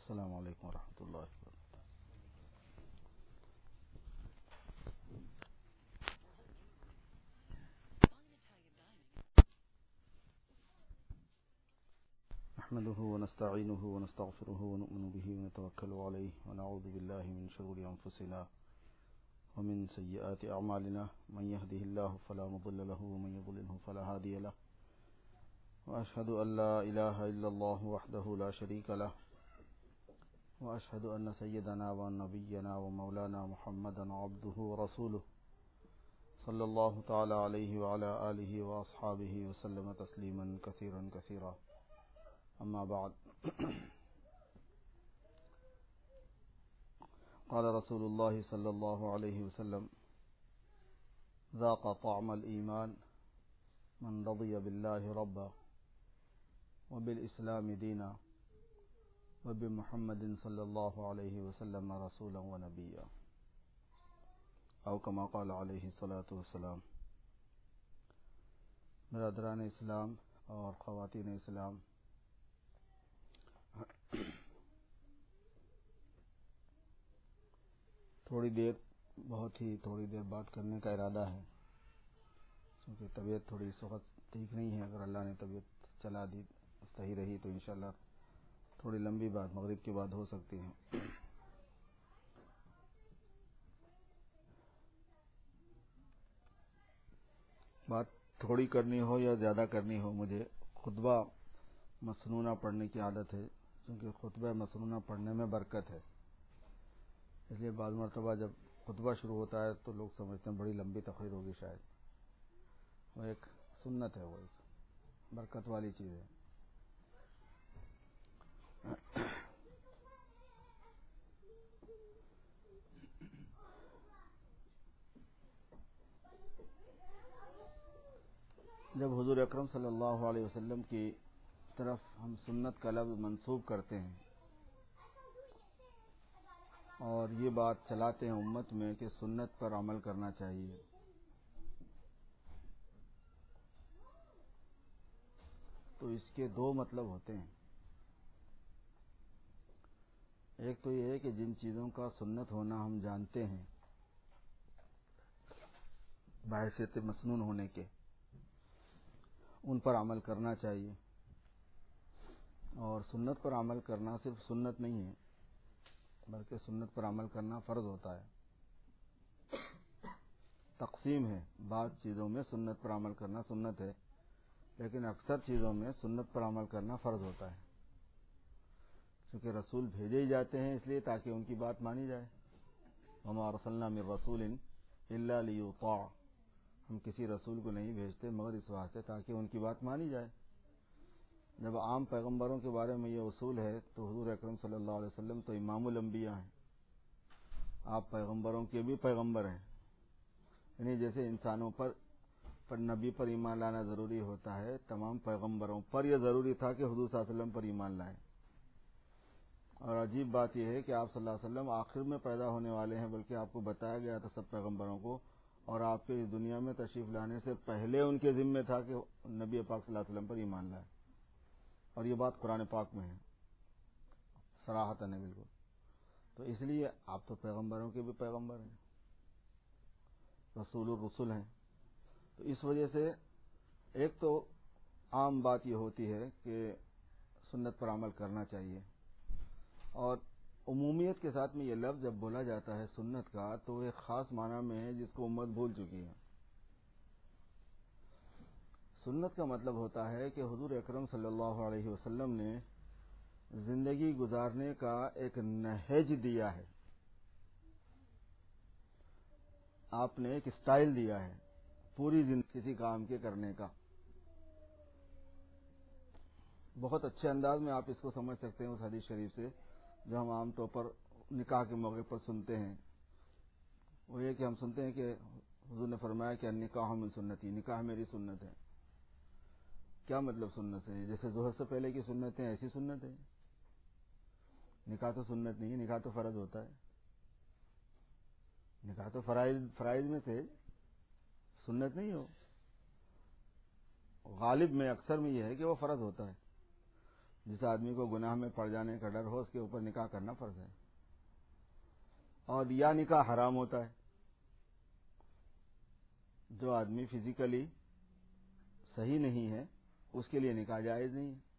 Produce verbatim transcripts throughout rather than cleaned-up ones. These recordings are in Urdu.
السلام علیکم ورحمۃ اللہ وبرکاتہ. نحمده ونستعينه ونستغفره ونؤمن به ونتوكل عليه ونعوذ بالله من شرور أنفسنا ومن سيئات أعمالنا من يهده الله فلا مضل له ومن يضلله فلا هادي له وأشهد أن لا إله إلا الله وحده لا شريك له وأشهد أن سيدنا ونبينا ومولانا محمدا عبده ورسوله صلى الله تعالى عليه وعلى آله وأصحابه وسلم تسليما كثيرا كثيرا. أما بعد قال رسول الله صلى الله عليه وسلم ذاق طعم الإيمان من رضي بالله ربا وبالإسلام دينا وبمحمد صلى الله عليه وسلم رسولا ونبيا او كما قال عليه الصلاة والسلام. برادران اسلام اور خواتین اسلام، تھوڑی دیر بہت ہی تھوڑی دیر بات کرنے کا ارادہ ہے، کیونکہ طبیعت تھوڑی اس وقت ٹھیک نہیں ہے. اگر اللہ نے طبیعت چلا دی صحیح رہی تو انشاءاللہ تھوڑی لمبی بات مغرب کے بعد ہو سکتی ہے. بات تھوڑی کرنی ہو یا زیادہ کرنی ہو، مجھے خطبہ مسنونہ پڑھنے کی عادت ہے، کیونکہ خطبہ مسنونہ پڑھنے میں برکت ہے. اس لیے بعض مرتبہ جب خطبہ شروع ہوتا ہے تو لوگ سمجھتے ہیں بڑی لمبی تقریر ہوگی، شاید وہ ایک سنت ہے، وہ ایک برکت والی چیز ہے. جب حضور اکرم صلی اللہ علیہ وسلم کی طرف ہم سنت کا لفظ منسوب کرتے ہیں اور یہ بات چلاتے ہیں امت میں کہ سنت پر عمل کرنا چاہیے، تو اس کے دو مطلب ہوتے ہیں. ایک تو یہ ہے کہ جن چیزوں کا سنت ہونا ہم جانتے ہیں بحیثیت مسنون ہونے کے، ان پر عمل کرنا چاہیے. اور سنت پر عمل کرنا صرف سنت نہیں ہے بلکہ سنت پر عمل کرنا فرض ہوتا ہے. تقسیم ہے، بعض چیزوں میں سنت پر عمل کرنا سنت ہے، لیکن اکثر چیزوں میں سنت پر عمل کرنا فرض ہوتا ہے، کیونکہ رسول بھیجے ہی جاتے ہیں اس لیے تاکہ ان کی بات مانی جائے. وما ارسلنا من رسول الا لیطاع، ہم کسی رسول کو نہیں بھیجتے مگر اس واسطے تاکہ ان کی بات مانی جائے. جب عام پیغمبروں کے بارے میں یہ اصول ہے تو حضور اکرم صلی اللہ علیہ وسلم تو امام الانبیاء ہیں، آپ پیغمبروں کے بھی پیغمبر ہیں. یعنی جیسے انسانوں پر پر نبی پر ایمان لانا ضروری ہوتا ہے، تمام پیغمبروں پر یہ ضروری تھا کہ حضور صلی اللہ علیہ وسلم پر ایمان لائیں. اور عجیب بات یہ ہے کہ آپ صلی اللہ علیہ وسلم آخر میں پیدا ہونے والے ہیں، بلکہ آپ کو بتایا گیا تھا سب پیغمبروں کو، اور آپ کے اس دنیا میں تشریف لانے سے پہلے ان کے ذمہ تھا کہ نبی پاک صلی اللہ علیہ وسلم پر ایمان لائیں. اور یہ بات قرآن پاک میں ہے، صراحتاً ہے بالکل. تو اس لیے آپ تو پیغمبروں کے بھی پیغمبر ہیں، رسول الرسل ہیں. تو اس وجہ سے ایک تو عام بات یہ ہوتی ہے کہ سنت پر عمل کرنا چاہیے، اور عمومیت کے ساتھ میں یہ لفظ جب بولا جاتا ہے سنت کا تو ایک خاص معنی میں ہے جس کو امت بھول چکی ہے. سنت کا مطلب ہوتا ہے کہ حضور اکرم صلی اللہ علیہ وسلم نے زندگی گزارنے کا ایک نہج دیا ہے، آپ نے ایک سٹائل دیا ہے پوری زندگی کسی کام کے کرنے کا. بہت اچھے انداز میں آپ اس کو سمجھ سکتے ہیں اس حدیث شریف سے جو ہم عام طور پر نکاح کے موقع پر سنتے ہیں. وہ یہ کہ ہم سنتے ہیں کہ حضور نے فرمایا کہ النکاح من سنتی، نکاح میری سنت ہے. کیا مطلب سنت ہے؟ جیسے ظہر سے پہلے کی سنت ہے ایسی سنت ہے؟ نکاح تو سنت نہیں ہے، نکاح تو فرض ہوتا ہے. نکاح تو فرائض فرائض میں سے سنت نہیں ہو. غالب میں اکثر میں یہ ہے کہ وہ فرض ہوتا ہے. جس آدمی کو گناہ میں پڑ جانے کا ڈر ہو اس کے اوپر نکاح کرنا فرض ہے، اور یا نکاح حرام ہوتا ہے۔ جو آدمی فزیکلی صحیح نہیں ہے اس کے لیے نکاح جائز نہیں ہے۔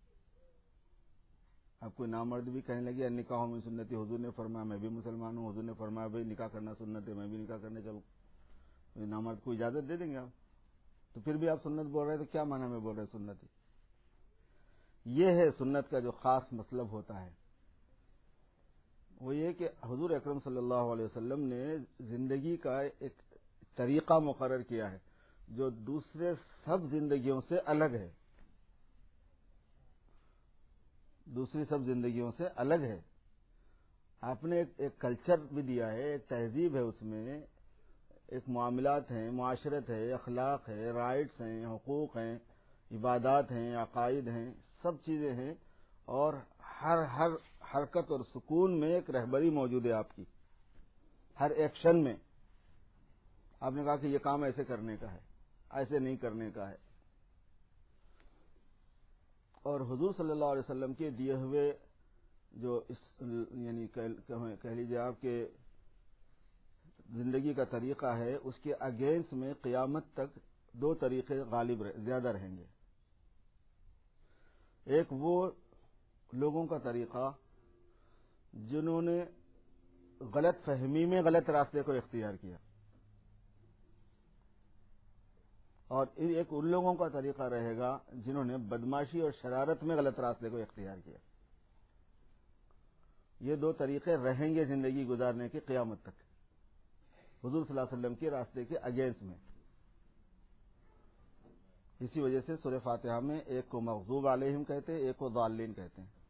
اب کوئی نامرد بھی کہنے لگی ان نکاحوں میں سنتی، حضور نے فرمایا میں بھی مسلمان ہوں، حضور نے فرمایا بھائی نکاح کرنا سنت ہے، میں بھی نکاح کرنے چلوں، نامرد کو اجازت دے دیں گے آپ؟ تو پھر بھی آپ سنت بول رہے ہیں تو کیا معنی میں بول رہے ہیں سنت؟ یہ ہے سنت کا جو خاص مطلب ہوتا ہے، وہ یہ کہ حضور اکرم صلی اللہ علیہ وسلم نے زندگی کا ایک طریقہ مقرر کیا ہے جو دوسرے سب زندگیوں سے الگ ہے، دوسری سب زندگیوں سے الگ ہے۔ آپ نے ایک, ایک کلچر بھی دیا ہے، ایک تہذیب ہے، اس میں ایک معاملات ہیں، معاشرت ہے، اخلاق ہے، رائٹس ہیں، حقوق ہیں، عبادات ہیں، عقائد ہیں، سب چیزیں ہیں، اور ہر ہر حرکت اور سکون میں ایک رہبری موجود ہے آپ کی، ہر ایکشن میں۔ آپ نے کہا کہ یہ کام ایسے کرنے کا ہے، ایسے نہیں کرنے کا ہے، اور حضور صلی اللہ علیہ وسلم کے دیے ہوئے جو اس یعنی کہہ لیجیے آپ کے زندگی کا طریقہ ہے، اس کے اگینسٹ میں قیامت تک دو طریقے غالب زیادہ رہیں گے۔ ایک وہ لوگوں کا طریقہ جنہوں نے غلط فہمی میں غلط راستے کو اختیار کیا، اور ایک ان لوگوں کا طریقہ رہے گا جنہوں نے بدماشی اور شرارت میں غلط راستے کو اختیار کیا۔ یہ دو طریقے رہیں گے زندگی گزارنے کی قیامت تک، حضور صلی اللہ علیہ وسلم کے راستے کے اگینسٹ میں۔ اسی وجہ سے سورہ فاتحہ میں ایک کو مغضوب علیہم کہتے ہیں، ایک کو ضالین کہتے ہیں۔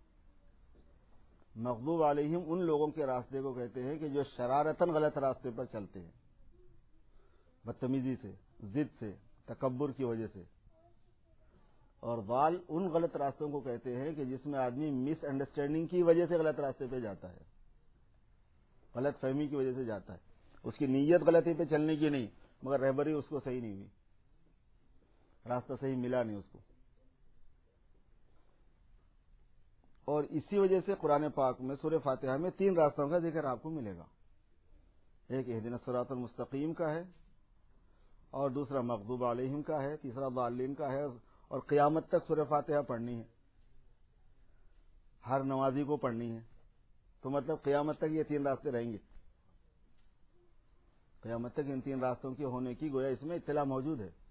مغضوب علیہم ان لوگوں کے راستے کو کہتے ہیں کہ جو شرارتاً غلط راستے پر چلتے ہیں، بدتمیزی سے، ضد سے، تکبر کی وجہ سے، اور ضال ان غلط راستوں کو کہتے ہیں کہ جس میں آدمی مس انڈرسٹینڈنگ کی وجہ سے غلط راستے پہ جاتا ہے، غلط فہمی کی وجہ سے جاتا ہے، اس کی نیت غلطی پہ چلنے کی نہیں، مگر رہبری اس کو صحیح نہیں ہوئی، راستہ صحیح ملا نہیں اس کو۔ اور اسی وجہ سے قرآن پاک میں سورہ فاتحہ میں تین راستوں کا ذکر آپ کو ملے گا، ایک اہدنا الصراط المستقیم کا ہے، اور دوسرا مغضوب علیہم کا ہے، تیسرا ضالین کا ہے، اور قیامت تک سورہ فاتحہ پڑھنی ہے، ہر نمازی کو پڑھنی ہے۔ تو مطلب قیامت تک یہ تین راستے رہیں گے، قیامت تک ان تین راستوں کے ہونے کی گویا اس میں اطلاع موجود ہے۔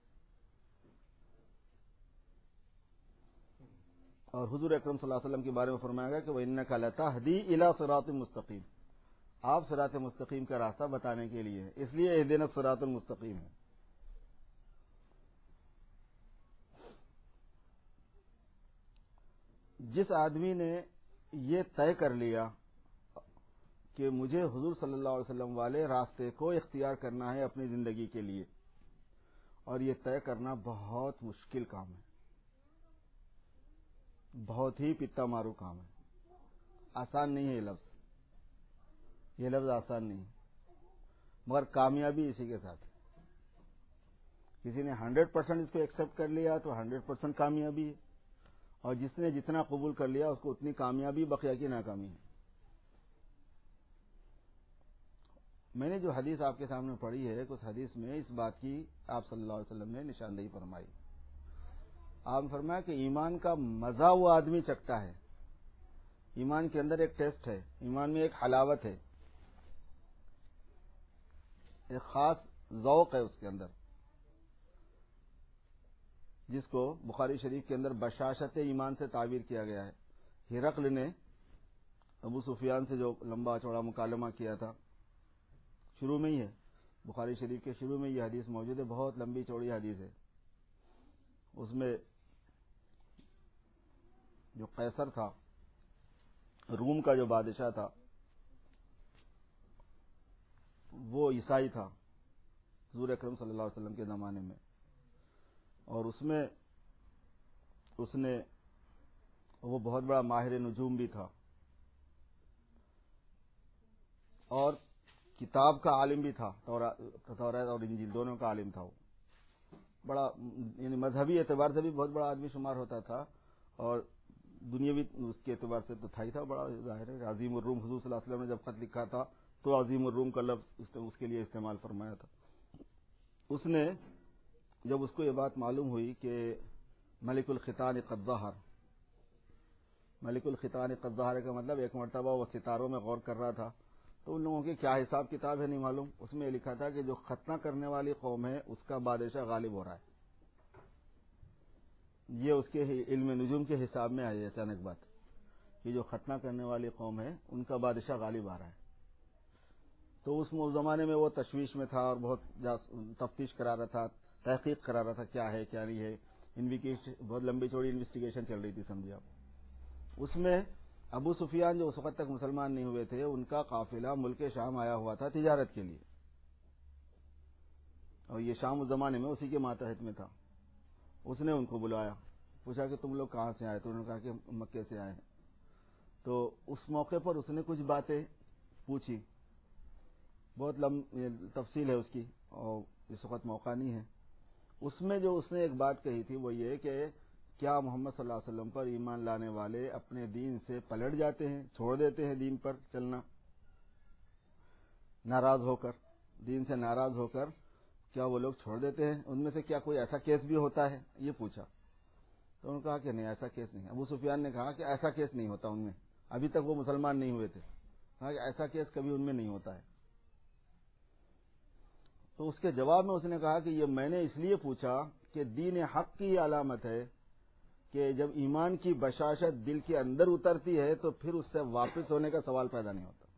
اور حضور اکرم صلی اللہ علیہ وسلم کے بارے میں فرمایا گیا کہ وَإِنَّكَ لَتَهْدِي إِلَىٰ صِرَاطٍ مُسْتَقِيمٍ، آپ صراط مستقیم کا راستہ بتانے کے لیے، اس لیے اہدنا الصراط المستقیم ہے۔ جس آدمی نے یہ طے کر لیا کہ مجھے حضور صلی اللہ علیہ وسلم والے راستے کو اختیار کرنا ہے اپنی زندگی کے لیے، اور یہ طے کرنا بہت مشکل کام ہے، بہت ہی پتا مارو کام ہے، آسان نہیں ہے یہ لفظ، یہ لفظ آسان نہیں، مگر کامیابی اسی کے ساتھ ہے۔ کسی نے ہنڈریڈ پرسینٹ اس کو ایکسپٹ کر لیا تو ہنڈریڈ پرسینٹ کامیابی ہے، اور جس نے جتنا قبول کر لیا اس کو اتنی کامیابی، بقیہ کی ناکامی ہے۔ میں نے جو حدیث آپ کے سامنے پڑھی ہے، اس حدیث میں اس بات کی آپ صلی اللہ علیہ وسلم نے نشاندہی فرمائی۔ آپ نے فرمایا کہ ایمان کا مزہ وہ آدمی چکھتا ہے، ایمان کے اندر ایک ٹیسٹ ہے، ایمان میں ایک حلاوت ہے، ایک خاص ذوق ہے اس کے اندر، جس کو بخاری شریف کے اندر بشاشت ایمان سے تعبیر کیا گیا ہے۔ ہرقل نے ابو سفیان سے جو لمبا چوڑا مکالمہ کیا تھا، شروع میں ہی ہے، بخاری شریف کے شروع میں یہ حدیث موجود ہے، بہت لمبی چوڑی حدیث ہے۔ اس میں جو قیصر تھا، روم کا جو بادشاہ تھا، وہ عیسائی تھا حضور اکرم صلی اللہ علیہ وسلم کے زمانے میں، اور اس میں اس نے وہ بہت بڑا ماہر نجوم بھی تھا، اور کتاب کا عالم بھی تھا، تورات اور انجیل دونوں کا عالم تھا۔ وہ بڑا یعنی مذہبی اعتبار سے بھی بہت بڑا آدمی شمار ہوتا تھا، اور دنیاوی اس کے اعتبار سے تو تھا ہی تھا بڑا ظاہر ہے. عظیم الروم حضور صلی اللہ علیہ وسلم نے جب خط لکھا تھا تو عظیم الروم کا لفظ اس کے لیے استعمال فرمایا تھا. اس نے جب اس کو یہ بات معلوم ہوئی کہ ملک الختان قد ظہر، ملک الختان قد ظہر کا مطلب ایک مرتبہ وہ ستاروں میں غور کر رہا تھا تو ان لوگوں کی کیا حساب کتاب ہے نہیں معلوم. اس میں یہ لکھا تھا کہ جو ختنہ کرنے والی قوم ہے اس کا بادشاہ غالب ہو رہا ہے. یہ اس کے علم نجوم کے حساب میں آئی اچانک بات کہ جو ختنہ کرنے والی قوم ہے ان کا بادشاہ غالب آ رہا ہے. تو اس زمانے میں وہ تشویش میں تھا اور بہت تفتیش کرا رہا تھا، تحقیق کرا رہا تھا کیا ہے کیا نہیں ہے. انویسٹیگیشن بہت لمبی چوڑی انویسٹیگیشن چل رہی تھی سمجھے آپ. اس میں ابو سفیان جو اس وقت تک مسلمان نہیں ہوئے تھے ان کا قافلہ ملک شام آیا ہوا تھا تجارت کے لیے، اور یہ شام اس زمانے میں اسی کے ماتحت میں تھا. اس نے ان کو بلایا، پوچھا کہ تم لوگ کہاں سے آئے؟ تو انہوں نے کہا کہ مکے سے آئے ہیں. تو اس موقع پر اس نے کچھ باتیں پوچھی، بہت لمبی تفصیل ہے اس کی اور اس وقت موقع نہیں ہے. اس میں جو اس نے ایک بات کہی تھی وہ یہ کہ کیا محمد صلی اللہ علیہ وسلم پر ایمان لانے والے اپنے دین سے پلٹ جاتے ہیں، چھوڑ دیتے ہیں دین پر چلنا، ناراض ہو کر، دین سے ناراض ہو کر کیا وہ لوگ چھوڑ دیتے ہیں؟ ان میں سے کیا کوئی ایسا کیس بھی ہوتا ہے؟ یہ پوچھا. تو انہوں نے کہا کہ نہیں ایسا کیس نہیں. ابو سفیان نے کہا کہ ایسا کیس نہیں ہوتا ان میں، ابھی تک وہ مسلمان نہیں ہوئے تھے. کہا کہ ایسا کیس کبھی ان میں نہیں ہوتا ہے. تو اس کے جواب میں اس نے کہا کہ یہ میں نے اس لیے پوچھا کہ دین حق کی یہ علامت ہے کہ جب ایمان کی بشاشت دل کے اندر اترتی ہے تو پھر اس سے واپس ہونے کا سوال پیدا نہیں ہوتا.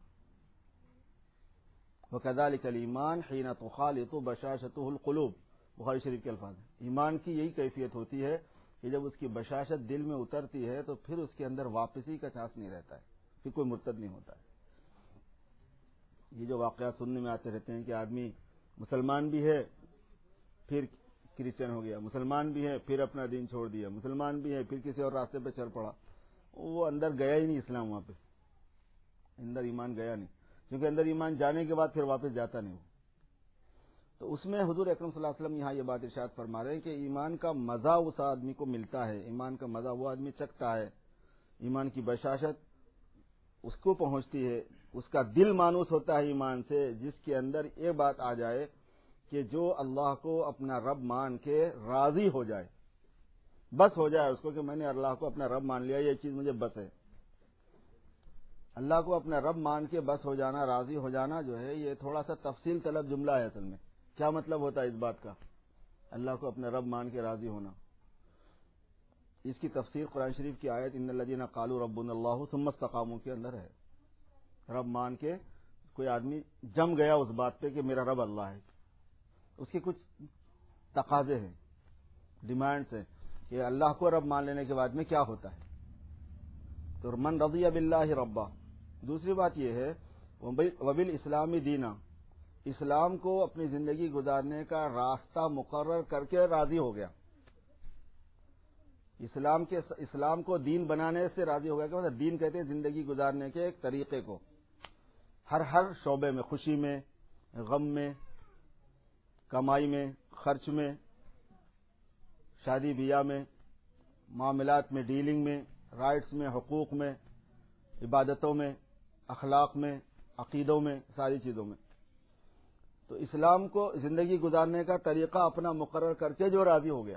وَكَذَلِكَ الْإِيمَانُ حِينَ تُخَالِطُ بَشَاشَتُهُ الْقُلُوبُ، بخاری شریف کے الفاظ ہیں. ایمان کی یہی کیفیت ہوتی ہے کہ جب اس کی بشاشت دل میں اترتی ہے تو پھر اس کے اندر واپسی کا چانس نہیں رہتا ہے، پھر کوئی مرتد نہیں ہوتا ہے. یہ جو واقعات سننے میں آتے رہتے ہیں کہ آدمی مسلمان بھی ہے پھر کرسچن ہو گیا، مسلمان بھی ہے پھر اپنا دین چھوڑ دیا، مسلمان بھی ہے پھر کسی اور راستے پہ چل پڑا، وہ اندر گیا ہی نہیں اسلام، وہاں پہ اندر ایمان گیا نہیں، کیونکہ اندر ایمان جانے کے بعد پھر واپس جاتا نہیں وہ. تو اس میں حضور اکرم صلی اللہ علیہ وسلم یہاں یہ بات ارشاد فرما رہے ہیں کہ ایمان کا مزہ اس آدمی کو ملتا ہے، ایمان کا مزہ وہ آدمی چکھتا ہے، ایمان کی بشاشت اس کو پہنچتی ہے، اس کا دل مانوس ہوتا ہے ایمان سے، جس کے اندر یہ بات آ جائے کہ جو اللہ کو اپنا رب مان کے راضی ہو جائے، بس ہو جائے اس کو کہ میں نے اللہ کو اپنا رب مان لیا، یہ چیز مجھے بس ہے. اللہ کو اپنا رب مان کے بس ہو جانا، راضی ہو جانا جو ہے یہ تھوڑا سا تفصیل طلب جملہ ہے. اصل میں کیا مطلب ہوتا ہے اس بات کا، اللہ کو اپنا رب مان کے راضی ہونا؟ اس کی تفسیر قرآن شریف کی آیت ان الذین قالوا ربنا اللہ ثم استقاموا کے اندر ہے. رب مان کے کوئی آدمی جم گیا اس بات پہ کہ میرا رب اللہ ہے، اس کے کچھ تقاضے ہیں، ڈیمانڈس ہیں کہ اللہ کو رب مان لینے کے بعد میں کیا ہوتا ہے. تو من رضی باللہ ربا. دوسری بات یہ ہے وبالاسلام دینا، اسلام کو اپنی زندگی گزارنے کا راستہ مقرر کر کے راضی ہو گیا. اسلام کے اسلام کو دین بنانے سے راضی ہو گیا کہ مطلب دین کہتے ہیں زندگی گزارنے کے ایک طریقے کو، ہر ہر شعبے میں، خوشی میں، غم میں، کمائی میں، خرچ میں، شادی بیاہ میں، معاملات میں، ڈیلنگ میں، رائٹس میں، حقوق میں، عبادتوں میں، اخلاق میں، عقیدوں میں، ساری چیزوں میں. تو اسلام کو زندگی گزارنے کا طریقہ اپنا مقرر کر کے جو راضی ہو گیا.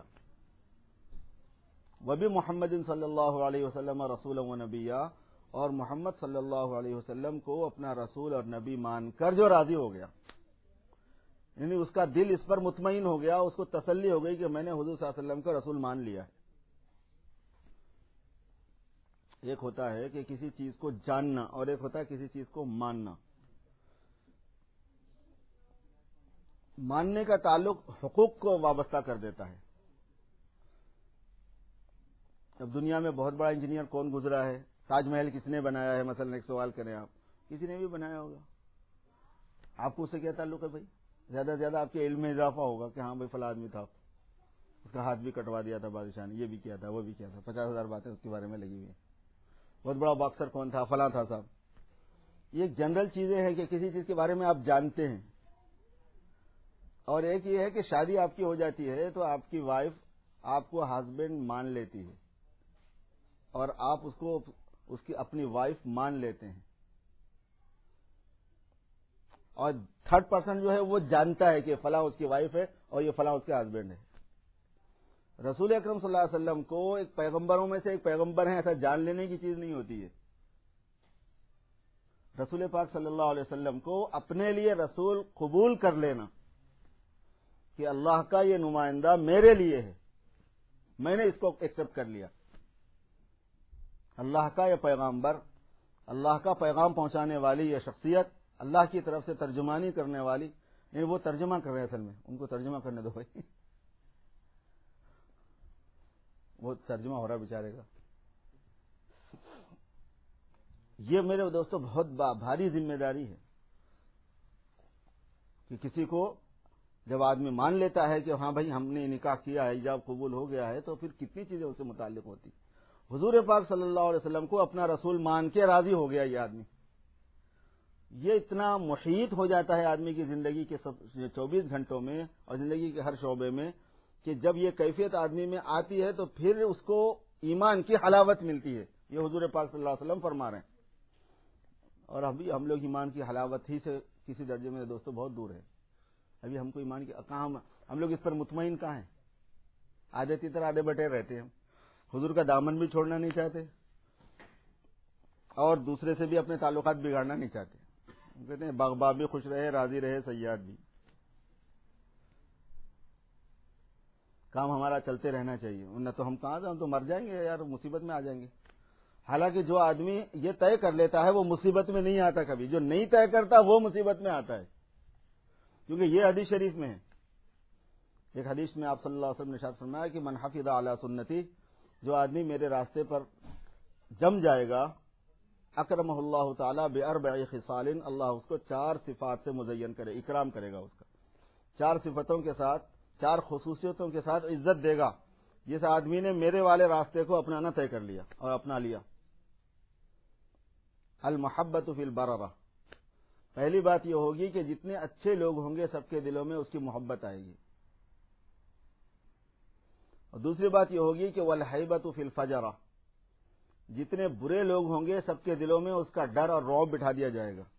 وبی محمد صلی اللہ علیہ وسلم رسول و نبیہ، اور محمد صلی اللہ علیہ وسلم کو اپنا رسول اور نبی مان کر جو راضی ہو گیا، یعنی اس کا دل اس پر مطمئن ہو گیا، اس کو تسلی ہو گئی کہ میں نے حضور صلی اللہ علیہ وسلم کا رسول مان لیا ہے. ایک ہوتا ہے کہ کسی چیز کو جاننا اور ایک ہوتا ہے کسی چیز کو ماننا. ماننے کا تعلق حقوق کو وابستہ کر دیتا ہے. اب دنیا میں بہت بڑا انجینئر کون گزرا ہے، تاج محل کس نے بنایا ہے، مثلا ایک سوال کریں آپ، کسی نے بھی بنایا ہوگا، آپ کو اس سے کیا تعلق ہے بھائی؟ زیادہ سے زیادہ آپ کے علم میں اضافہ ہوگا کہ ہاں بھائی فلاں آدمی تھا، اس کا ہاتھ بھی کٹوا دیا تھا بادشاہ نے، یہ بھی کیا تھا، وہ بھی کیا تھا، پچاس ہزار باتیں اس کے بارے میں لگی ہوئی ہیں. بہت بڑا باکسر کون تھا، فلاں تھا صاحب. یہ جنرل چیزیں ہیں کہ کسی چیز کے بارے میں آپ جانتے ہیں. اور ایک یہ ہے کہ شادی آپ کی ہو جاتی ہے تو آپ کی وائف آپ کو ہسبینڈ مان لیتی ہے. اور آپ اس کو اس کی اپنی وائف مان لیتے ہیں، اور تھرڈ پرسن جو ہے وہ جانتا ہے کہ فلاں اس کی وائف ہے اور یہ فلاں اس کے ہسبینڈ ہے. رسول اکرم صلی اللہ علیہ وسلم کو ایک پیغمبروں میں سے ایک پیغمبر ہیں ایسا جان لینے کی چیز نہیں ہوتی ہے. رسول پاک صلی اللہ علیہ وسلم کو اپنے لیے رسول قبول کر لینا کہ اللہ کا یہ نمائندہ میرے لیے ہے، میں نے اس کو ایکسپٹ کر لیا. اللہ کا یہ پیغمبر، اللہ کا پیغام پہنچانے والی یہ شخصیت، اللہ کی طرف سے ترجمانی کرنے والی، نہیں وہ ترجمہ کر رہے ہیں اصل میں، ان کو ترجمہ کرنے دو بھائی، وہ ترجمہ ہو رہا بیچارے کا. یہ میرے دوستوں بہت بھاری ذمہ داری ہے کہ کسی کو جب آدمی مان لیتا ہے کہ ہاں بھائی ہم نے نکاح کیا ہے، حجاب قبول ہو گیا ہے، تو پھر کتنی چیزیں اس سے متعلق ہوتی. حضور پاک صلی اللہ علیہ وسلم کو اپنا رسول مان کے راضی ہو گیا یہ آدمی. یہ اتنا محیط ہو جاتا ہے آدمی کی زندگی کے چوبیس گھنٹوں میں اور زندگی کے ہر شعبے میں کہ جب یہ کیفیت آدمی میں آتی ہے تو پھر اس کو ایمان کی حلاوت ملتی ہے. یہ حضور پاک صلی اللہ علیہ وسلم فرما رہے ہیں. اور ابھی ہم لوگ ایمان کی حلاوت ہی سے کسی درجے میں دوستوں بہت دور ہے. ابھی ہم کو ایمان کی کہاں، ہم لوگ اس پر مطمئن کہاں ہیں؟ آدھے تیتر آدھے بٹے رہتے ہیں. ہم حضور کا دامن بھی چھوڑنا نہیں چاہتے اور دوسرے سے بھی اپنے تعلقات بگاڑنا نہیں چاہتے. کہتے ہیں باغباں بھی خوش رہے، راضی رہے صیاد بھی. کام ہمارا چلتے رہنا چاہیے، ورنہ تو ہم کہاں سے، ہم تو مر جائیں گے یار، مصیبت میں آ جائیں گے. حالانکہ جو آدمی یہ طے کر لیتا ہے وہ مصیبت میں نہیں آتا کبھی، جو نہیں طے کرتا وہ مصیبت میں آتا ہے. کیونکہ یہ حدیث شریف میں ہے. ایک حدیث میں آپ صلی اللہ علیہ وسلم نے ارشاد فرمایا کہ من حفظ علی سنتی، جو آدمی میرے راستے پر جم جائے گا، اکرمہ اللہ تعالی باربع خصال، اللہ اس کو چار صفات سے مزین کرے، اکرام کرے گا، اس کا چار صفتوں کے ساتھ، چار خصوصیتوں کے ساتھ عزت دے گا جس آدمی نے میرے والے راستے کو اپنانا طے کر لیا اور اپنا لیا. المحبت فی البررہ، پہلی بات یہ ہوگی کہ جتنے اچھے لوگ ہوں گے سب کے دلوں میں اس کی محبت آئے گی. اور دوسری بات یہ ہوگی کہ والہیبۃ فی الفجرہ، جتنے برے لوگ ہوں گے سب کے دلوں میں اس کا ڈر اور رعب بٹھا دیا جائے گا.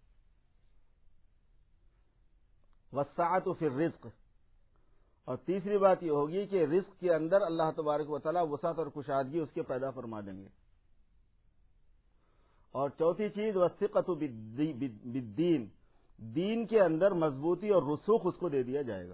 والسعۃ فی الرزق، اور تیسری بات یہ ہوگی کہ رزق کے اندر اللہ تبارک و تعالی وسعت اور کشادگی اس کے پیدا فرما دیں گے. اور چوتھی چیز والثقۃ بالدین، دین کے اندر مضبوطی اور رسوخ اس کو دے دیا جائے گا.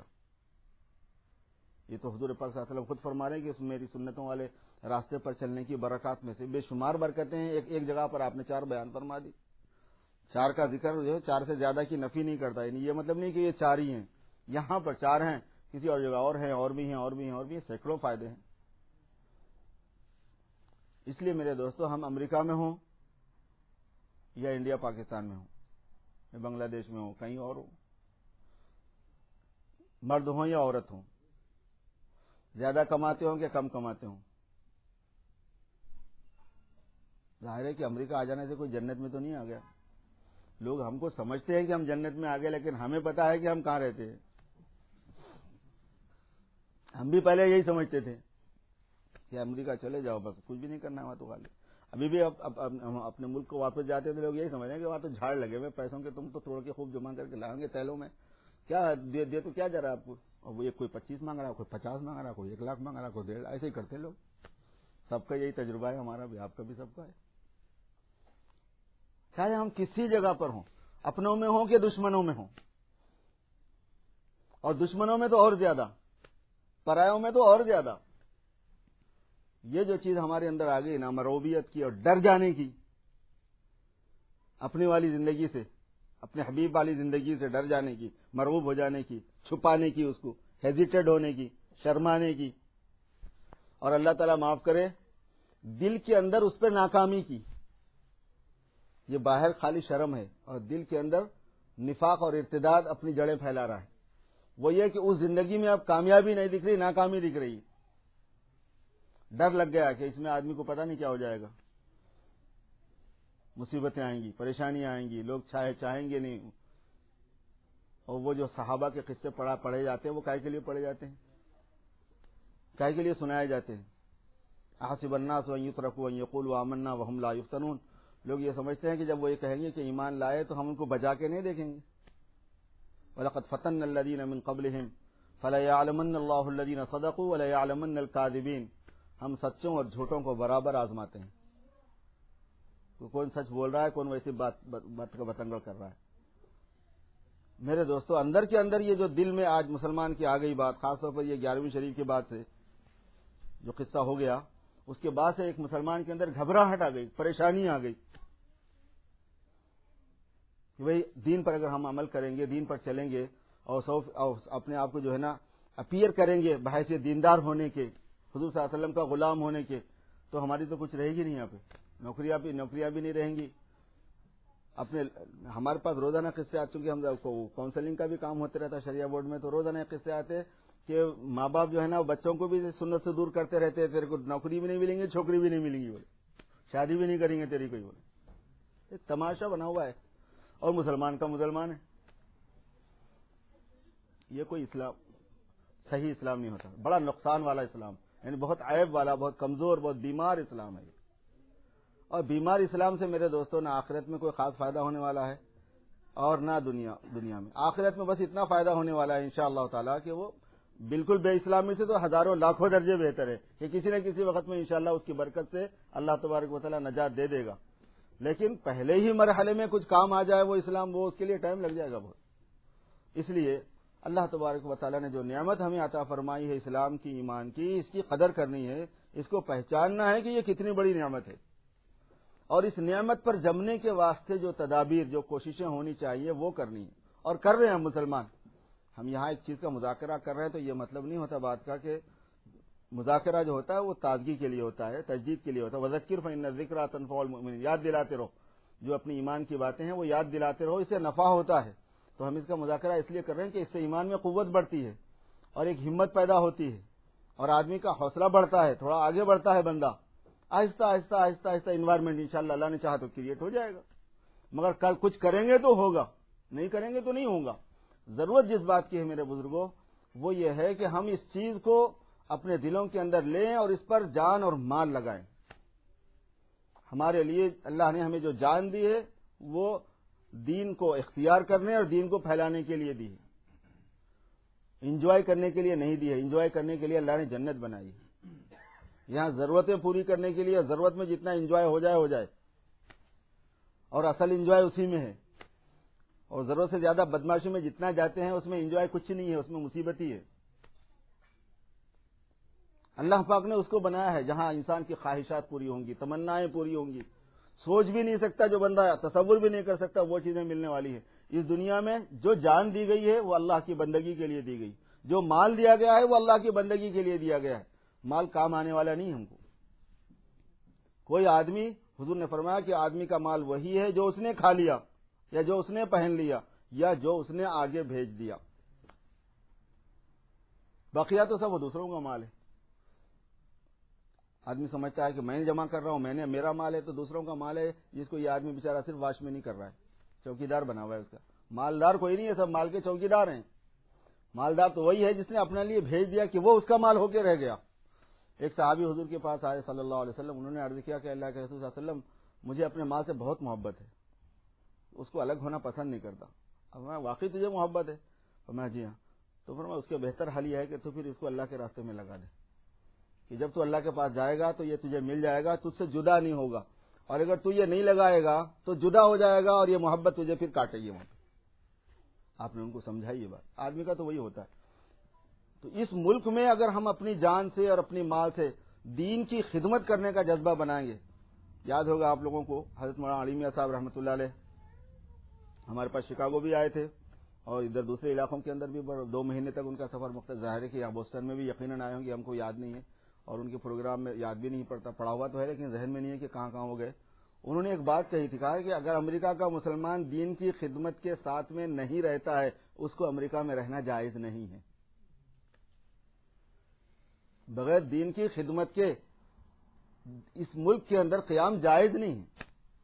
یہ تو حضور پاک صلی اللہ علیہ وسلم خود فرما رہے ہیں کہ اس میری سنتوں والے راستے پر چلنے کی برکات میں سے بے شمار برکتیں ہیں. ایک ایک جگہ پر آپ نے چار بیان فرما دی. چار کا ذکر جو ہے چار سے زیادہ کی نفی نہیں کرتا، یعنی یہ مطلب نہیں کہ یہ چار ہی ہیں، یہاں پر چار ہیں، کسی اور جگہ اور ہیں، اور بھی ہیں اور بھی ہیں اور بھی ہیں، سینکڑوں فائدے ہیں. اس لیے میرے دوستو، ہم امریکہ میں ہوں یا انڈیا پاکستان میں ہوں یا بنگلہ دیش میں ہوں، کہیں اور ہوں، مرد ہوں یا عورت ہوں، زیادہ کماتے ہوں کہ کم کماتے ہوں، ظاہر ہے کہ امریکہ آ جانے سے کوئی جنت میں تو نہیں آ گیا. لوگ ہم کو سمجھتے ہیں کہ ہم جنت میں آ گئے، لیکن ہمیں پتا ہے کہ ہم کہاں رہتے ہیں. ہم بھی پہلے یہی سمجھتے تھے کہ امریکہ چلے جاؤ، بس کچھ بھی نہیں کرنا ہے وہاں تو خالی. ابھی بھی اب اب ہم اپنے ملک کو واپس جاتے ہیں تو لوگ یہی سمجھ رہے ہیں کہ وہاں تو جھاڑ لگے ہوئے پیسوں کے، تم تو توڑ کے خوب جمع کر کے لائیں گے تیلوں میں، کیا دے, دے تو کیا جا رہا ہے آپ کو. اور وہ کوئی پچیس مانگ رہا ہے، کوئی پچاس مانگ رہا ہے، کوئی ایک لاکھ مانگ رہا ہے، کوئی ڈیڑھ، ایسے ہی کرتے لوگ. سب کا یہی تجربہ ہے، ہمارا بھی، آپ کا بھی، سب کا ہے. چاہے ہم کسی جگہ پر ہوں، اپنوں میں ہوں کہ دشمنوں میں ہوں، اور دشمنوں میں تو اور زیادہ، پرایوں میں تو اور زیادہ. یہ جو چیز ہمارے اندر آ گئی نا، مروبیت کی اور ڈر جانے کی، اپنی والی زندگی سے، اپنے حبیب والی زندگی سے ڈر جانے کی، مرعوب ہو جانے کی، چھپانے کی، اس کو ہیزیٹیڈ ہونے کی، شرمانے کی، اور اللہ تعالیٰ معاف کرے دل کے اندر اس پہ ناکامی کی. یہ باہر خالی شرم ہے اور دل کے اندر نفاق اور ارتداد اپنی جڑیں پھیلا رہا ہے. وہ یہ کہ اس زندگی میں اب کامیابی نہیں دکھ رہی، ناکامی دکھ رہی. ڈر لگ گیا کہ اس میں آدمی کو پتہ نہیں کیا ہو جائے گا، مصیبتیں آئیں گی، پریشانیاں آئیں گی، لوگ چاہے چاہیں گے نہیں. اور وہ جو صحابہ کے قصے پڑھا پڑھے جاتے ہیں، وہ کائے کے لیے پڑھے جاتے ہیں، کائے کے لیے سنائے جاتے ہیں؟ احسب الناس ان یترکوا ان یقولوا آمنا وهم لا یفتنون، لوگ یہ سمجھتے ہیں کہ جب وہ یہ کہیں گے کہ ایمان لائے تو ہم ان کو بجا کے نہیں دیکھیں گے. وَلَقَدْ فَتَنَّا الَّذِينَ مِن قَبْلِهِمْ فَلَيَعْلَمَنَّ اللَّهُ الَّذِينَ صَدَقُوا وَلَيَعْلَمَنَّ الْكَاذِبِينَ. ہم سچوں اور جھوٹوں کو برابر آزماتے ہیں. تو کون سچ بول رہا ہے، کون ویسی بات بات کا بتنگڑ کر رہا ہے. میرے دوستو، اندر کے اندر یہ جو دل میں آج مسلمان کی آ گئی بات، خاص طور پر یہ گیارہویں شریف کے بعد سے جو قصہ ہو گیا، اس کے بعد سے ایک مسلمان کے اندر گھبراہٹ آ گئی، پریشانی آ گئی کہ بھئی دین پر اگر ہم عمل کریں گے، دین پر چلیں گے اور اپنے آپ کو جو ہے نا اپیئر کریں گے بحیثیت دیندار ہونے کے، حضور صلی اللہ علیہ وسلم کا غلام ہونے کے، تو ہماری تو کچھ رہے گی نہیں. یہاں پہ نوکریاں بھی نوکریاں بھی نہیں رہیں گی. اپنے ہمارے پاس روزانہ قصے آ چکے، ہم کاؤنسلنگ کا بھی کام ہوتے رہتا ہے شریعہ بورڈ میں، تو روزانہ قصے آتے کہ ماں باپ جو ہے نا بچوں کو بھی سنت سے دور کرتے رہتے ہیں، تیرے کو نوکری بھی نہیں ملیں گی، چھوکری بھی نہیں ملیں گی، بولے شادی بھی نہیں کریں گے تیری کوئی، بولے ایک تماشا بنا ہوا ہے. اور مسلمان کا مسلمان ہے. یہ کوئی اسلام صحیح اسلام نہیں ہوتا، بڑا نقصان والا اسلام، یعنی بہت عیب والا، بہت کمزور، بہت بیمار اسلام ہے. اور بیمار اسلام سے میرے دوستوں نہ آخرت میں کوئی خاص فائدہ ہونے والا ہے اور نہ دنیا دنیا میں. آخرت میں بس اتنا فائدہ ہونے والا ہے انشاءاللہ تعالیٰ کہ وہ بالکل بے اسلامی سے تو ہزاروں لاکھوں درجے بہتر ہے کہ کسی نہ کسی وقت میں انشاءاللہ اس کی برکت سے اللہ تبارک و تعالیٰ نجات دے دے گا. لیکن پہلے ہی مرحلے میں کچھ کام آ جائے وہ اسلام، وہ اس کے لیے ٹائم لگ جائے گا بہت. اس لیے اللہ تبارک و تعالیٰ نے جو نعمت ہمیں عطا فرمائی ہے اسلام کی، ایمان کی، اس کی قدر کرنی ہے، اس کو پہچاننا ہے کہ یہ کتنی بڑی نعمت ہے. اور اس نعمت پر جمنے کے واسطے جو تدابیر، جو کوششیں ہونی چاہیے وہ کرنی ہے، اور کر رہے ہیں مسلمان. ہم یہاں ایک چیز کا مذاکرہ کر رہے ہیں تو یہ مطلب نہیں ہوتا بات کا کہ مذاکرہ جو ہوتا ہے وہ تازگی کے لیے ہوتا ہے، تجدید کے لیے ہوتا ہے. وذکر فإن الذکریٰ تنفع المؤمنین، یاد دلاتے رہو، جو اپنی ایمان کی باتیں ہیں وہ یاد دلاتے رہو، اس سے نفع ہوتا ہے. تو ہم اس کا مذاکرہ اس لیے کر رہے ہیں کہ اس سے ایمان میں قوت بڑھتی ہے اور ایک ہمت پیدا ہوتی ہے اور آدمی کا حوصلہ بڑھتا ہے، تھوڑا آگے بڑھتا ہے بندہ. آہستہ آہستہ آہستہ آہستہ انوائرمنٹ انشاءاللہ اللہ نے چاہا تو کریٹ ہو جائے گا. مگر کل کچھ کریں گے تو ہوگا، نہیں کریں گے تو نہیں ہوگا. ضرورت جس بات کی ہے میرے بزرگوں وہ یہ ہے کہ ہم اس چیز کو اپنے دلوں کے اندر لیں اور اس پر جان اور مال لگائیں. ہمارے لیے اللہ نے ہمیں جو جان دی ہے وہ دین کو اختیار کرنے اور دین کو پھیلانے کے لیے دی ہے، انجوائے کرنے کے لیے نہیں دی ہے. انجوائے کرنے کے لیے اللہ نے جنت بنائی ہے. یہاں ضرورتیں پوری کرنے کے لیے ضرورت میں جتنا انجوائے ہو جائے ہو جائے، اور اصل انجوائے اسی میں ہے. اور ضرورت سے زیادہ بدماشی میں جتنا جاتے ہیں اس میں انجوائے کچھ نہیں ہے، اس میں مصیبت ہی ہے. اللہ پاک نے اس کو بنایا ہے جہاں انسان کی خواہشات پوری ہوں گی، تمنائیں پوری ہوں گی. سوچ بھی نہیں سکتا جو بندہ، تصور بھی نہیں کر سکتا وہ چیزیں ملنے والی ہے. اس دنیا میں جو جان دی گئی ہے وہ اللہ کی بندگی کے لیے دی گئی، جو مال دیا گیا ہے وہ اللہ کی بندگی کے لیے دیا گیا ہے. مال کام آنے والا نہیں ہم کو. کوئی آدمی، حضور نے فرمایا کہ آدمی کا مال وہی ہے جو اس نے کھا لیا یا جو اس نے پہن لیا یا جو اس نے آگے بھیج دیا. بقیہ تو سب وہ دوسروں کا مال ہے. آدمی سمجھتا ہے کہ میں جمع کر رہا ہوں، میں نے میرا مال ہے، تو دوسروں کا مال ہے جس کو یہ آدمی بیچارہ صرف واش میں نہیں کر رہا ہے، چوکیدار بنا ہوا ہے اس کا. مالدار کوئی نہیں ہے، سب مال کے چوکیدار ہیں. مالدار تو وہی ہے جس نے اپنے لیے بھیج دیا کہ وہ اس کا مال ہو کے رہ گیا. ایک صحابی حضور کے پاس آئے صلی اللہ علیہ وسلم، انہوں نے عرض کیا کہ اللہ کے رسول صلی اللہ علیہ وسلم مجھے اپنے مال سے بہت محبت ہے، اس کو الگ ہونا پسند نہیں کرتا. اب میں واقعی تجھے محبت ہے؟ فرمایا جی ہاں. تو فرمایا اس کے بہتر حل یہ ہے کہ تو پھر اس کو اللہ کے راستے میں لگا دے کہ جب تو اللہ کے پاس جائے گا تو یہ تجھے مل جائے گا، تجھ سے جدا نہیں ہوگا. اور اگر تو یہ نہیں لگائے گا تو جدا ہو جائے گا اور یہ محبت تجھے پھر کاٹے گی. وہاں آپ نے ان کو سمجھائی یہ بات. آدمی کا تو وہی ہوتا ہے. تو اس ملک میں اگر ہم اپنی جان سے اور اپنی مال سے دین کی خدمت کرنے کا جذبہ بنائیں گے. یاد ہوگا آپ لوگوں کو حضرت مولانا علی میاں صاحب رحمۃ اللہ علیہ ہمارے پاس شکاگو بھی آئے تھے اور ادھر دوسرے علاقوں کے اندر بھی دو مہینے تک ان کا سفر مختصر. ظاہر ہے کہ یہاں بوسٹن میں بھی یقیناً آئے ہوں گے، ہم کو یاد نہیں ہے اور ان کے پروگرام میں یاد بھی نہیں پڑتا. پڑا ہوا تو ہے لیکن ذہن میں نہیں ہے کہ کہاں کہاں ہو گئے. انہوں نے ایک بات کہی تھی، کہا کہ اگر امریکہ کا مسلمان دین کی خدمت کے ساتھ میں نہیں رہتا ہے اس کو امریکہ میں رہنا جائز نہیں ہے. بغیر دین کی خدمت کے اس ملک کے اندر قیام جائز نہیں ہے.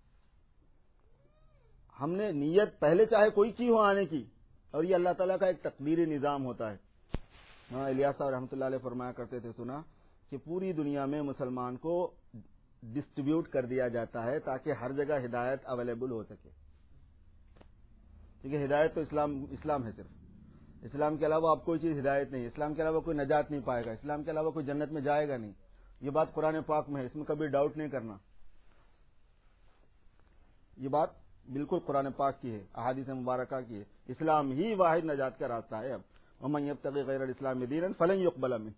ہم نے نیت پہلے چاہے کوئی چیز ہو آنے کی، اور یہ اللہ تعالیٰ کا ایک تقدیری نظام ہوتا ہے. ہاں الیاس صاحب رحمۃ اللہ علیہ فرمایا کرتے تھے، سنا کہ پوری دنیا میں مسلمان کو ڈسٹریبیوٹ کر دیا جاتا ہے تاکہ ہر جگہ ہدایت اویلیبل ہو سکے. کیونکہ ہدایت تو اسلام اسلام ہے، صرف اسلام کے علاوہ آپ کوئی چیز ہدایت نہیں، اسلام کے علاوہ کوئی نجات نہیں پائے گا، اسلام کے علاوہ کوئی جنت میں جائے گا نہیں. یہ بات قرآن پاک میں ہے، اس میں کبھی ڈاؤٹ نہیں کرنا. یہ بات بالکل قرآن پاک کی ہے، احادیث مبارکہ کی ہے. اسلام ہی واحد نجات کا راستہ ہے. اب ومن یبتغی غیر الاسلام دینا فلن یقبل منہ.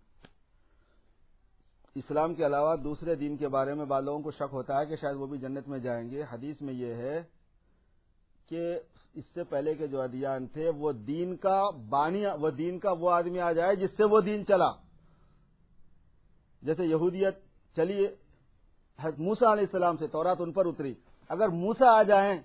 اسلام کے علاوہ دوسرے دین کے بارے میں بعض لوگوں کو شک ہوتا ہے کہ شاید وہ بھی جنت میں جائیں گے. حدیث میں یہ ہے کہ اس سے پہلے کے جو ادیان تھے وہ دین کا بانی وہ دین کا وہ آدمی آ جائے جس سے وہ دین چلا. جیسے یہودیت چلی موسیٰ علیہ السلام سے، تورات ان پر اتری. اگر موسیٰ آ جائیں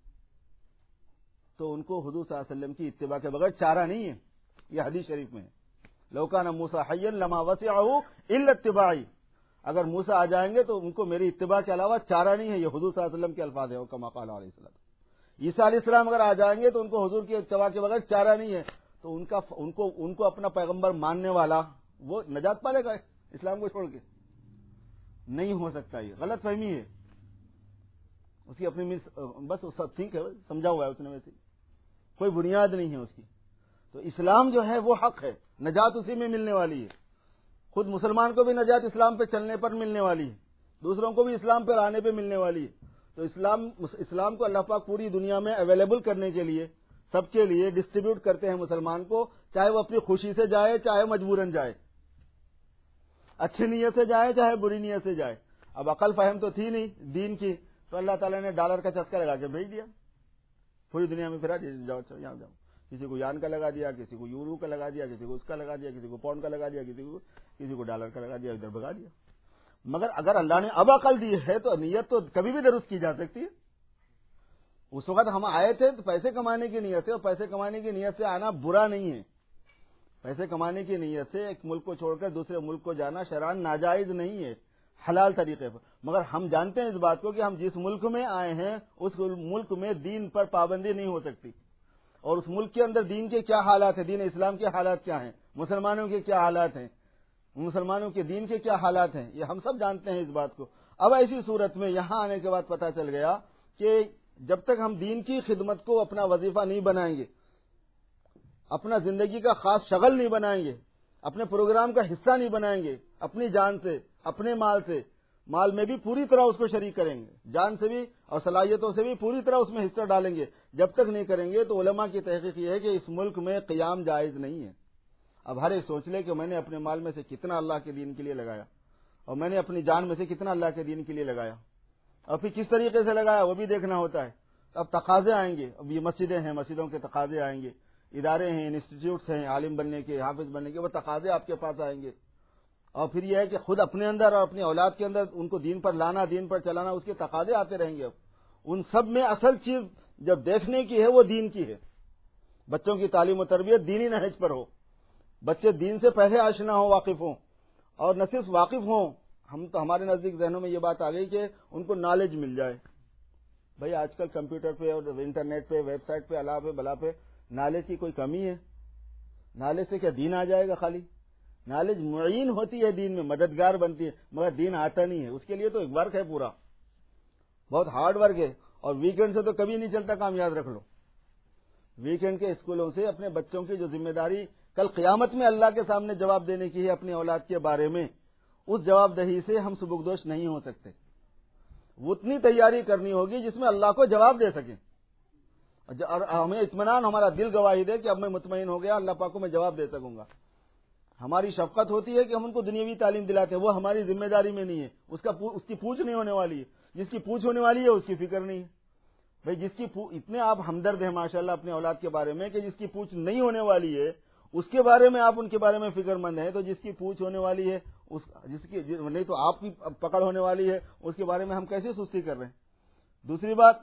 تو ان کو حضور صلی اللہ علیہ وسلم کی اتباع کے بغیر چارہ نہیں ہے. یہ حدیث شریف میں ہے. لو کان موسیٰ حیا لما وسعہ الا اتباعی. اگر موسیٰ آ جائیں گے تو ان کو میری اتباع کے علاوہ چارہ نہیں ہے. یہ حضور صلی اللہ علیہ وسلم کے الفاظ ہیں، کما قال علیہ السلام. عیسیٰ علیہ السلام اگر آ جائیں گے تو ان کو حضور کی اتباع کے بغیر چارہ نہیں ہے. تو ان کا ان کو ان کو اپنا پیغمبر ماننے والا وہ نجات پالے گا اسلام کو چھوڑ کے؟ نہیں ہو سکتا. یہ غلط فہمی ہے اس کی اپنی. بس سب ٹھیک ہے، سمجھا ہوا ہے اس نے، ویسے کوئی بنیاد نہیں ہے اس کی. تو اسلام جو ہے وہ حق ہے، نجات اسی میں ملنے والی ہے. خود مسلمان کو بھی نجات اسلام پہ چلنے پر ملنے والی ہے، دوسروں کو بھی اسلام پہ آنے پہ ملنے والی ہے. تو اسلام اسلام کو اللہ پاک پوری دنیا میں اویلیبل کرنے کے لیے سب کے لیے ڈسٹریبیوٹ کرتے ہیں مسلمان کو، چاہے وہ اپنی خوشی سے جائے چاہے مجبوراً جائے، اچھی نیت سے جائے چاہے بری نیت سے جائے. اب عقل فہم تو تھی نہیں دین کی، تو اللہ تعالیٰ نے ڈالر کا چسکا لگا کے بھیج دیا، پوری دنیا میں پھرا دیا، جاؤ یہاں جاؤ. کسی کو یان کا لگا دیا، کسی کو یورو کا لگا دیا، کسی کو اس کا لگا دیا، کسی کو پاؤنڈ کا لگا دیا، کسی کو کسی کو ڈالر کا لگا دیا، ادھر بھگا دیا. مگر اگر اللہ نے اب عقل دی ہے تو نیت تو کبھی بھی درست کی جا سکتی ہے. اس وقت ہم آئے تھے تو پیسے کمانے کی نیت سے، اور پیسے کمانے کی نیت سے آنا برا نہیں ہے. پیسے کمانے کی نیت سے ایک ملک کو چھوڑ کر دوسرے ملک کو جانا شرعاً ناجائز نہیں ہے، حلال طریقے پر. مگر ہم جانتے ہیں اس بات کو کہ ہم جس ملک میں آئے ہیں اس ملک میں دین پر پابندی نہیں ہو سکتی، اور اس ملک کے اندر دین کے کیا حالات ہیں، دین اسلام کے حالات کیا ہیں، مسلمانوں کے کیا حالات ہیں، مسلمانوں کے دین کے کیا حالات ہیں، یہ ہم سب جانتے ہیں اس بات کو. اب ایسی صورت میں یہاں آنے کے بعد پتہ چل گیا کہ جب تک ہم دین کی خدمت کو اپنا وظیفہ نہیں بنائیں گے، اپنا زندگی کا خاص شغل نہیں بنائیں گے، اپنے پروگرام کا حصہ نہیں بنائیں گے، اپنی جان سے اپنے مال سے، مال میں بھی پوری طرح اس کو شریک کریں گے، جان سے بھی اور صلاحیتوں سے بھی پوری طرح اس میں حصہ ڈالیں گے، جب تک نہیں کریں گے تو علماء کی تحقیق یہ ہے کہ اس ملک میں قیام جائز نہیں ہے. اب ہر ایک سوچ لے کہ میں نے اپنے مال میں سے کتنا اللہ کے دین کے لیے لگایا، اور میں نے اپنی جان میں سے کتنا اللہ کے دین کے لیے لگایا، اور پھر کس طریقے سے لگایا وہ بھی دیکھنا ہوتا ہے. اب تقاضے آئیں گے، اب یہ مسجدیں ہیں، مسجدوں کے تقاضے آئیں گے، ادارے ہیں، انسٹیٹیوٹس ہیں، عالم بننے کے، حافظ بننے کے، وہ تقاضے آپ کے پاس آئیں گے. اور پھر یہ ہے کہ خود اپنے اندر اور اپنی اولاد کے اندر ان کو دین پر لانا، دین پر چلانا، اس کے تقاضے آتے رہیں گے. اب ان سب میں اصل چیز جب دیکھنے کی ہے وہ دین کی ہے. بچوں کی تعلیم و تربیت دینی نہج پر ہو، بچے دین سے پہلے آشنا ہوں، واقف ہوں، اور نہ صرف واقف ہوں، ہم تو ہمارے نزدیک ذہنوں میں یہ بات آ گئی کہ ان کو نالج مل جائے. بھائی آج کل کمپیوٹر پہ اور انٹرنیٹ پہ، ویب سائٹ پہ، اللہ پہ بلا پہ نالج کی کوئی کمی ہے؟ نالج سے کیا دین آ جائے گا؟ خالی نالج معین ہوتی ہے، دین میں مددگار بنتی ہے، مگر دین آتا نہیں ہے. اس کے لیے تو ایک ورک ہے، پورا بہت ہارڈ ورک ہے. اور ویکینڈ سے تو کبھی نہیں چلتا کام، یاد رکھ لو. ویکینڈ کے اسکولوں سے اپنے بچوں کی جو ذمہ داری کل قیامت میں اللہ کے سامنے جواب دینے کی ہے اپنی اولاد کے بارے میں، اس جواب دہی سے ہم سبکدوش نہیں ہو سکتے. وہ اتنی تیاری کرنی ہوگی جس میں اللہ کو جواب دے سکیں، اور ہمیں اطمینان، ہمارا دل گواہی دے کہ اب میں مطمئن ہو گیا، اللہ پاک کو میں جواب دے سکوں گا. ہماری شفقت ہوتی ہے کہ ہم ان کو دنیاوی تعلیم دلاتے ہیں، وہ ہماری ذمہ داری میں نہیں ہے. اس کا اس کی پوچھ نہیں ہونے والی ہے. جس کی پوچھ ہونے والی ہے اس کی فکر نہیں ہے. بھائی جس کی اتنے آپ ہمدرد ہیں ماشاءاللہ اپنے اولاد کے بارے میں کہ جس کی پوچھ نہیں ہونے والی ہے اس کے بارے میں آپ ان کے بارے میں فکر مند ہیں، تو جس کی پوچھ ہونے والی ہے اس جس کی نہیں تو آپ کی پکڑ ہونے والی ہے اس کے بارے میں ہم کیسے سستی کر رہے ہیں. دوسری بات،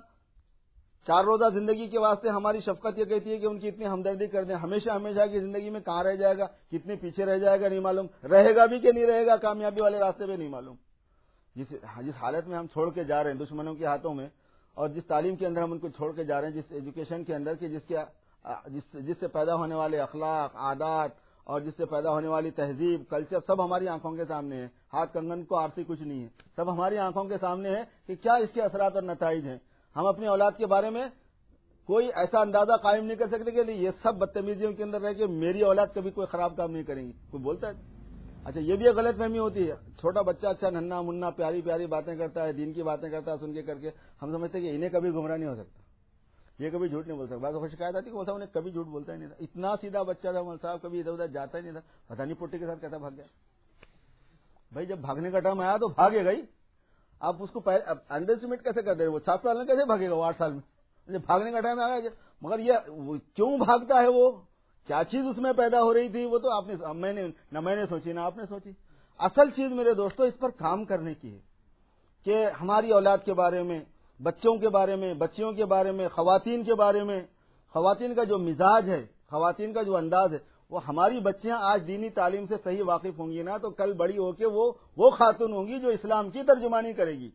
چار روزہ زندگی کے واسطے ہماری شفقت یہ کہتی ہے کہ ان کی اتنی ہمدردی کر دیں. ہمیشہ ہمیشہ کی زندگی میں کہاں رہ جائے گا، کتنے پیچھے رہ جائے گا نہیں معلوم، رہے گا بھی کہ نہیں رہے گا کامیابی والے راستے پہ نہیں معلوم. جس جس حالت میں ہم چھوڑ کے جا رہے ہیں دشمنوں کے ہاتھوں میں، اور جس تعلیم کے اندر ہم ان کو چھوڑ کے جا رہے ہیں، جس ایجوکیشن کے اندر کہ جس کے جس جس سے پیدا ہونے والے اخلاق، عادات اور جس سے پیدا ہونے والی تہذیب کلچر سب ہماری آنکھوں کے سامنے ہے. ہاتھ کنگن کو آرسی کچھ نہیں ہے, سب ہماری آنکھوں کے سامنے ہے کہ کیا اس کے اثرات اور نتائج ہیں. ہم اپنی اولاد کے بارے میں کوئی ایسا اندازہ قائم نہیں کر سکتے کہ یہ سب بدتمیزیوں کے اندر رہ کے میری اولاد کبھی کوئی خراب کام نہیں کریں گی. کوئی بولتا ہے اچھا یہ بھی ایک غلط فہمی ہوتی ہے. چھوٹا بچہ اچھا ننھا منا پیاری پیاری باتیں کرتا ہے, دین کی باتیں کرتا ہے, سن کے کر کے ہم سمجھتے ہیں کہ انہیں کبھی گمراہ نہیں ہو سکتا, یہ کبھی جھوٹ نہیں بول سکتا. بعض وقت شکایت آتی کہ وہ صاحب انہیں کبھی جھوٹ بولتا ہی نہیں تھا, اتنا سیدھا بچہ تھا مول صاحب, کبھی ادھر ادھر جاتا ہی نہیں تھا, پتہ نہیں پٹی کے ساتھ کیسا بھاگ گیا. بھائی جب بھاگنے کا ٹائم آیا تو بھاگے گئی. آپ اس کو انڈر اسٹیمیٹ کیسے کر دیں, وہ سات سال میں کیسے بھاگے گا, وہ آٹھ سال میں جب بھاگنے کا ٹائم آیا. مگر یہ کیوں بھاگتا ہے, وہ کیا چیز اس میں پیدا ہو رہی تھی, وہ تو آپ نے میں نے نہ میں نے سوچی نہ آپ نے سوچی. اصل چیز میرے دوستوں اس پر کام کرنے کی ہے کہ ہماری اولاد کے بارے میں, بچوں کے بارے میں, بچیوں کے بارے میں, خواتین کے بارے میں, خواتین کا جو مزاج ہے, خواتین کا جو انداز ہے, وہ ہماری بچیاں آج دینی تعلیم سے صحیح واقف ہوں گی نا تو کل بڑی ہو کے وہ وہ خاتون ہوں گی جو اسلام کی ترجمانی کرے گی,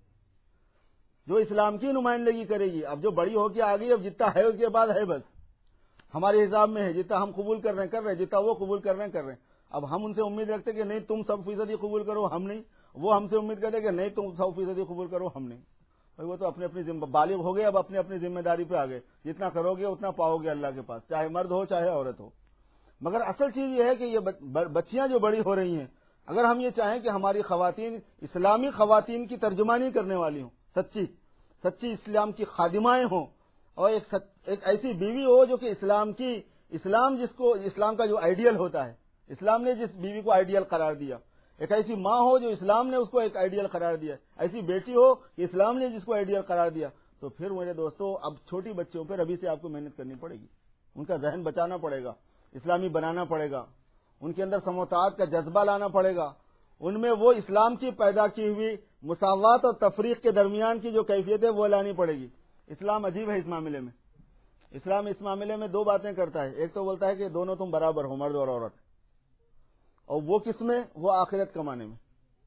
جو اسلام کی نمائندگی کرے گی. اب جو بڑی ہو کے آ گئی, اب جتنا ہے اس کے بعد ہے, بس ہمارے حساب میں ہے, جتنا ہم قبول کر رہے ہیں کر رہے ہیں, جتنا وہ قبول کر رہے ہیں کر رہے ہیں. اب ہم ان سے امید رکھتے کہ نہیں تم سب فیصدی قبول کرو, ہم نہیں. وہ ہم سے امید کرتے کہ نہیں تم سو فیصدی قبول کرو, ہم نہیں. بھائی وہ تو اپنی اپنی بالغ ہو گئے, اب اپنی اپنی ذمہ داری پہ آ گئے. جتنا کرو گے اتنا پاؤ گے اللہ کے پاس, چاہے مرد ہو چاہے عورت ہو. مگر اصل چیز یہ ہے کہ یہ بچیاں جو بڑی ہو رہی ہیں, اگر ہم یہ چاہیں کہ ہماری خواتین اسلامی خواتین کی ترجمانی کرنے والی ہوں, سچی سچی اسلام کی خادمائیں ہوں, اور ایک, ایک ایسی بیوی ہو جو کہ اسلام کی اسلام جس کو اسلام کا جو آئیڈیل ہوتا ہے, اسلام نے جس بیوی کو آئیڈیل قرار دیا, ایک ایسی ماں ہو جو اسلام نے اس کو ایک آئیڈیل قرار دیا, ایسی بیٹی ہو کہ اسلام نے جس کو آئیڈیل قرار دیا. تو پھر میرے دوستوں اب چھوٹی بچیوں پر ابھی سے آپ کو محنت کرنی پڑے گی, ان کا ذہن بچانا پڑے گا, اسلامی بنانا پڑے گا, ان کے اندر سموتاعت کا جذبہ لانا پڑے گا, ان میں وہ اسلام کی پیدا کی ہوئی مساوات اور تفریق کے درمیان کی جو کیفیت ہے وہ لانی پڑے گی. اسلام عجیب ہے اس معاملے میں. اسلام اس معاملے میں دو باتیں کرتا ہے. ایک تو بولتا ہے کہ دونوں تم برابر ہو, مرد اور عورت, اور وہ کس میں, وہ آخرت کمانے میں.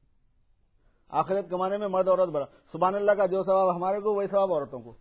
آخرت کمانے میں مرد اور عورت برابر. سبحان اللہ کا جو ثواب ہمارے کو وہی ثواب عورتوں کو,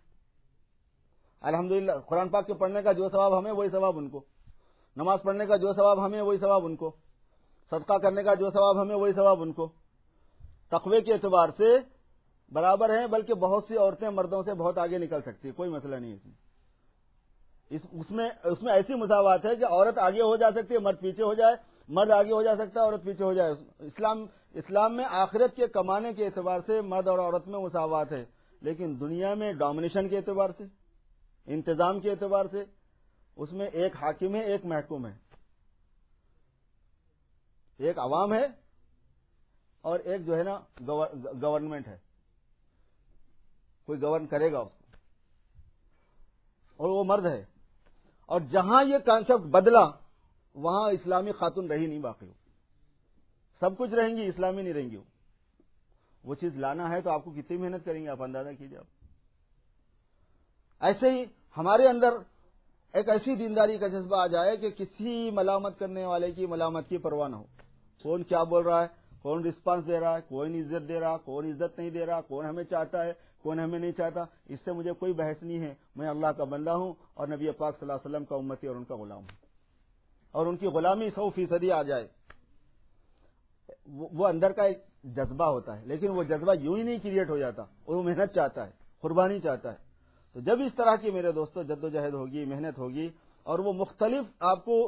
الحمدللہ قرآن پاک کے پڑھنے کا جو ثواب ہمیں وہی ثواب ان کو, نماز پڑھنے کا جو ثواب ہمیں وہی ثواب ان کو, صدقہ کرنے کا جو ثواب ہمیں وہی ثواب ان کو. تقوی کے اعتبار سے برابر ہیں, بلکہ بہت سی عورتیں مردوں سے بہت آگے نکل سکتی ہے, کوئی مسئلہ نہیں ہے اس میں. اس, اس میں اس میں ایسی مساوات ہے کہ عورت آگے ہو جا سکتی ہے, مرد پیچھے ہو جائے, مرد آگے ہو جا سکتا ہے, عورت پیچھے ہو جائے. اسلام اسلام میں آخرت کے کمانے کے اعتبار سے مرد اور عورت میں مساوات ہے, لیکن دنیا میں ڈومینیشن کے اعتبار سے, انتظام کے اعتبار سے اس میں ایک حاکم ہے, ایک محکوم ہے, ایک عوام ہے اور ایک جو ہے نا گورنمنٹ ہے, کوئی گورن کرے گا اس کو, اور وہ مرد ہے. اور جہاں یہ کانسیپٹ بدلا وہاں اسلامی خاتون رہی نہیں باقی, ہو سب کچھ رہیں گی, اسلامی نہیں رہیں گی. وہ چیز لانا ہے تو آپ کو کتنی محنت کریں گے, آپ اندازہ کیجیے. آپ ایسے ہی ہمارے اندر ایک ایسی دینداری کا جذبہ آ جائے کہ کسی ملامت کرنے والے کی ملامت کی پرواہ نہ ہو. کون کیا بول رہا ہے, کون رسپانس دے رہا ہے, کون عزت دے رہا, کون عزت نہیں دے رہا, کون ہمیں چاہتا ہے, کون ہمیں نہیں چاہتا, اس سے مجھے کوئی بحث نہیں ہے. میں اللہ کا بندہ ہوں اور نبی پاک صلی اللہ علیہ وسلم کا امتی اور ان کا غلام ہوں, اور ان کی غلامی سو فیصدی آ جائے. وہ اندر کا ایک جذبہ ہوتا ہے, لیکن وہ جذبہ یوں ہی نہیں کریٹ ہو جاتا, وہ محنت چاہتا ہے, قربانی چاہتا ہے. تو جب اس طرح کی میرے دوستوں جد و جہد ہوگی, محنت ہوگی, اور وہ مختلف آپ کو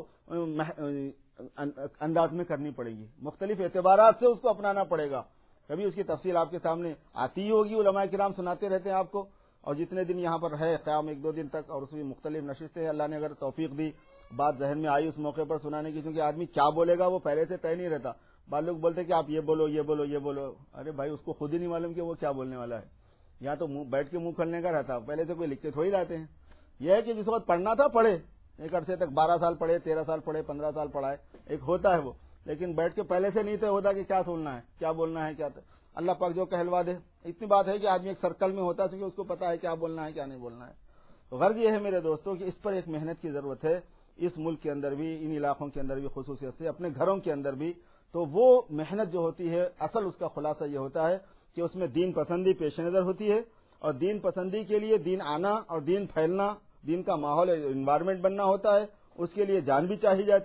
انداز میں کرنی پڑے گی, مختلف اعتبارات سے اس کو اپنانا پڑے گا. کبھی اس کی تفصیل آپ کے سامنے آتی ہی ہوگی, علماء کرام سناتے رہتے ہیں آپ کو. اور جتنے دن یہاں پر ہے قیام ایک دو دن تک, اور اس کی مختلف نشستیں اللہ نے اگر توفیق دی, بات ذہن میں آئی اس موقع پر سنانے کی, کیونکہ آدمی کیا بولے گا وہ پہلے سے طے نہیں رہتا. بعض لوگ بولتے کہ آپ یہ بولو یہ بولو یہ بولو, ارے بھائی اس کو خود ہی نہیں معلوم کہ وہ کیا بولنے والا ہے. یہاں تو بیٹھ کے منہ کھلنے کا رہتا, پہلے سے کوئی لکھ کے تھوڑی لاتے ہیں. یہ ہے کہ جس وقت پڑھنا تھا پڑھے, ایک عرصے تک بارہ سال پڑھے, تیرہ سال پڑھے, پندرہ سال پڑھائے, ایک ہوتا ہے وہ. لیکن بیٹھ کے پہلے سے نہیں طے ہوتا کہ کیا سننا ہے, کیا بولنا ہے, کیا اللہ پاک جو کہلوا دے. اتنی بات ہے کہ آدمی ایک سرکل میں ہوتا ہے کیونکہ اس کو پتا ہے کیا بولنا ہے کیا نہیں بولنا ہے. تو غرض یہ ہے میرے دوستوں کہ اس پر ایک محنت کی ضرورت ہے, اس ملک کے اندر بھی, ان علاقوں کے اندر بھی, خصوصیت سے اپنے گھروں کے اندر بھی. تو وہ محنت جو ہوتی ہے, اصل اس کا خلاصہ یہ ہوتا ہے کہ اس میں دین پسندی پیش نظر ہوتی ہے, اور دین پسندی کے لیے دین آنا اور دین پھیلنا, دین کا ماحول انوائرمنٹ بننا ہوتا ہے. اس کے لیے جان بھی چاہی جاتی ہے,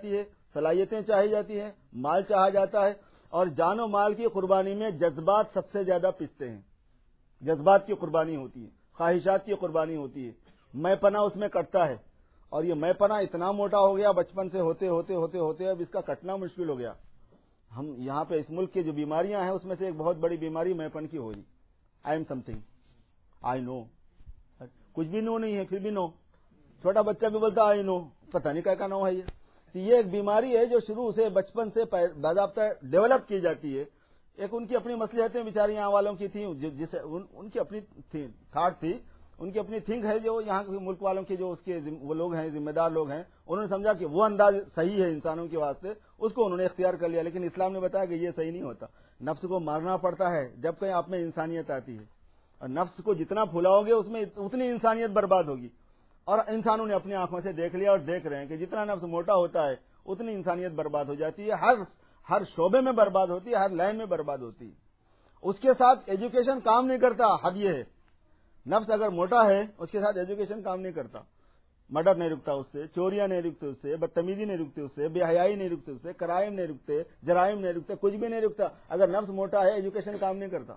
صلاحیتیں چاہی جاتی ہیں، مال چاہا جاتا ہے، اور جان و مال کی قربانی میں جذبات سب سے زیادہ پستے ہیں. جذبات کی قربانی ہوتی ہے، خواہشات کی قربانی ہوتی ہے، میں پنا اس میں کٹتا ہے. اور یہ میں پنا اتنا موٹا ہو گیا بچپن سے ہوتے ہوتے ہوتے ہوتے اب اس کا کٹنا مشکل ہو گیا. ہم یہاں پہ اس ملک کی جو بیماریاں ہیں اس میں سے ایک بہت بڑی بیماری میں پن کی ہو رہی. آئی ایم سم تھنگ، آئی نو، کچھ بھی نو نہیں ہے پھر بھی نو. چھوٹا بچہ بھی بولتا آئی نو، پتہ نہیں کیا کا نو ہے. یہ یہ ایک بیماری ہے جو شروع سے بچپن سے باضابطہ ڈیولپ کی جاتی ہے. ایک ان کی اپنی مصلحتیں بیچاری یہاں والوں کی تھیں، جسے ان کی اپنی تھاٹ تھی، ان کی اپنی تھنک ہے، جو یہاں کے ملک والوں کے جو اس کے وہ لوگ ہیں، ذمہ دار لوگ ہیں، انہوں نے سمجھا کہ وہ انداز صحیح ہے انسانوں کے واسطے، اس کو انہوں نے اختیار کر لیا. لیکن اسلام نے بتایا کہ یہ صحیح نہیں ہوتا. نفس کو مارنا پڑتا ہے جب کہیں آپ میں انسانیت آتی ہے، اور نفس کو جتنا پھلاؤ گے اس میں اتنی انسانیت برباد ہوگی. اور انسانوں نے اپنی آنکھوں سے دیکھ لیا اور دیکھ رہے ہیں کہ جتنا نفس موٹا ہوتا ہے اتنی انسانیت برباد ہو جاتی ہے. ہر ہر شعبے میں برباد ہوتی ہے، ہر لائن میں برباد ہوتی ہے. اس کے ساتھ ایجوکیشن کام نہیں کرتا. حد یہ ہے، نفس اگر موٹا ہے اس کے ساتھ ایجوکیشن کام نہیں کرتا. مرڈر نہیں رکتا اس سے، چوریاں نہیں رکتے اس سے، بدتمیزی نہیں رکتی اس سے، بے حیائی نہیں رکتے اس سے، کرائم نہیں رکتے، جرائم نہیں رکتے، کچھ بھی نہیں رکتا. اگر نفس موٹا ہے ایجوکیشن کام نہیں کرتا.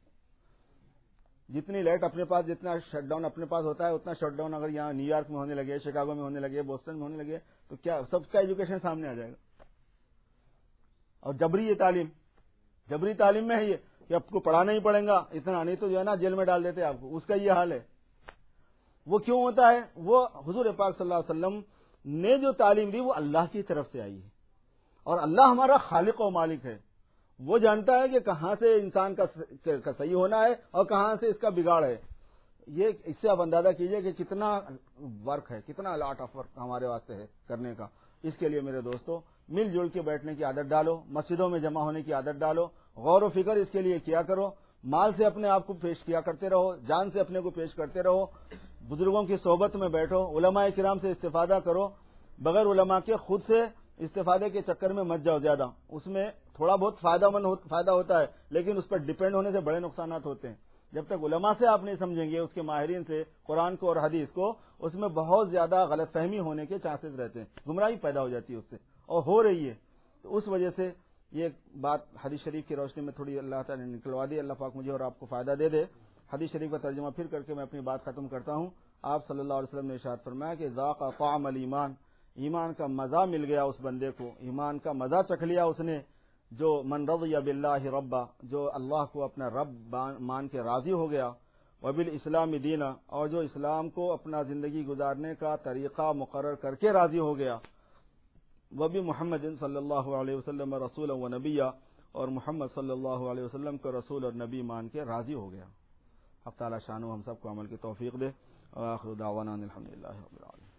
جتنی لیٹ اپنے پاس، جتنا شٹ ڈاؤن اپنے پاس ہوتا ہے اتنا شٹ ڈاؤن اگر یہاں نیو یارک میں ہونے لگے، شکاگو میں ہونے لگے، بوسٹن میں ہونے لگے تو کیا سب کا ایجوکیشن سامنے آ جائے گا. اور جبری یہ تعلیم، جبری تعلیم میں ہے یہ کہ آپ کو پڑھانا ہی پڑے گا اتنا، نہیں تو جو ہے نا جیل میں ڈال دیتے آپ کو. اس کا یہ حال ہے. وہ کیوں ہوتا ہے؟ وہ حضور پاک صلی اللہ علیہ وسلم نے جو تعلیم دی وہ اللہ کی طرف سے آئی ہے، اور اللہ ہمارا خالق و مالک ہے. وہ جانتا ہے کہ کہاں سے انسان کا صحیح ہونا ہے اور کہاں سے اس کا بگاڑ ہے. یہ اس سے آپ اندازہ کیجئے کہ کتنا ورک ہے، کتنا لاٹ آف ورک ہمارے واسطے ہے کرنے کا. اس کے لیے میرے دوستو مل جل کے بیٹھنے کی عادت ڈالو، مسجدوں میں جمع ہونے کی عادت ڈالو، غور و فکر اس کے لیے کیا کرو. مال سے اپنے آپ کو پیش کیا کرتے رہو، جان سے اپنے کو پیش کرتے رہو. بزرگوں کی صحبت میں بیٹھو، علماء کرام سے استفادہ کرو. بغیر علماء کے خود سے استفادے کے چکر میں مت جاؤ زیادہ. اس میں تھوڑا بہت فائدہ مند ہو, فائدہ ہوتا ہے، لیکن اس پر ڈیپینڈ ہونے سے بڑے نقصانات ہوتے ہیں. جب تک علماء سے آپ نہیں سمجھیں گے، اس کے ماہرین سے قرآن کو اور حدیث کو، اس میں بہت زیادہ غلط فہمی ہونے کے چانسز رہتے ہیں، گمراہی پیدا ہو جاتی ہے اس سے، اور ہو رہی ہے. تو اس وجہ سے یہ بات حدیث شریف کی روشنی میں تھوڑی اللہ تعالی نے نکلوا دی. اللہ پاک مجھے اور آپ کو فائدہ دے دے. حدیث شریف کا ترجمہ پھر کر کے میں اپنی بات ختم کرتا ہوں. آپ صلی اللہ علیہ وسلم نے ارشاد فرمایا کہ ذاق طعم الایمان، ایمان کا مزہ مل گیا اس بندے کو، ایمان کا مزہ چکھ لیا اس نے، جو من رضی باللہ ربا، جو اللہ کو اپنا رب مان کے راضی ہو گیا، وبالاسلام دینا، اور جو اسلام کو اپنا زندگی گزارنے کا طریقہ مقرر کر کے راضی ہو گیا، وبی محمد صلی اللہ علیہ وسلم رسول و نبیہ، اور محمد صلی اللہ علیہ وسلم کو رسول اور نبی مان کے راضی ہو گیا. اب تعالی شانو ہم سب کو عمل کی توفیق دے. وآخر دعوانا الحمدللہ رب العالمین.